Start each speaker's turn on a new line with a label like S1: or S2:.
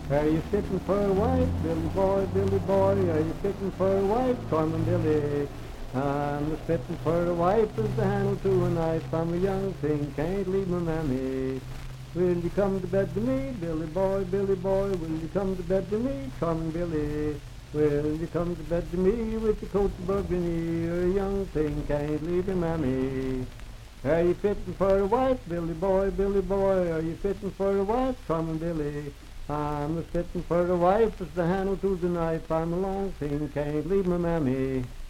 S1: Are you fitting for a wife, Billy boy, Billy boy? Are you fitting for a wife, Corman Billy? I'm just fitting for a wife as the handle to a knife. I'm a young thing, can't leave my mammy. Will you come to bed with me, Billy boy, Billy boy? Will you come to bed with me, Corman Billy? Will you come to bed with me with your coat of burgundy? You're a young thing, can't leave your mammy. Are you fitting for a wife, Billy boy, Billy boy? Are you fitting for a wife, Corman Billy? I'm a fitting for a wife as the handle to the knife. I'm a long thing, can't leave my mammy.